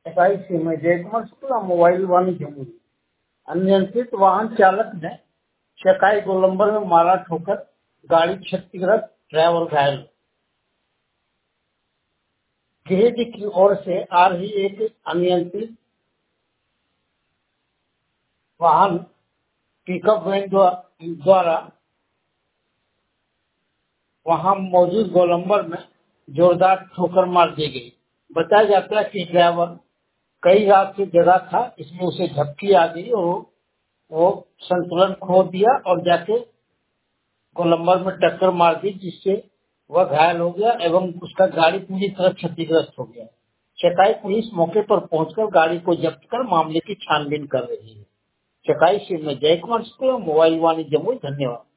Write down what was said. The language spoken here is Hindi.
SIC में जयकुमार शुक्ला मोबाइल वाणिज्य जमुई। अनियंत्रित वाहन चालक ने चकाई गोलंबर में मारा ठोकर, गाड़ी क्षतिग्रस्त, ड्राइवर घायल। गिरिडीह की ओर से आ रही एक अनियंत्रित वाहन पिकअप वैन द्वारा वहां मौजूद गोलंबर में जोरदार ठोकर मार दी गई। बताया जाता है कि ड्राइवर कई रात से जगा था, इसमें उसे झपकी आ गई और वो संतुलन खो दिया और जाके गोलंबर में टक्कर मार दी, जिससे वह घायल हो गया एवं उसका गाड़ी पूरी तरह क्षतिग्रस्त हो गया। चकाई पुलिस मौके पर पहुंचकर गाड़ी को जब्त कर मामले की छानबीन कर रही है। चकाई से मैं जयकुमार शुक्ला, मोबाइल वाणी जमुई। धन्यवाद।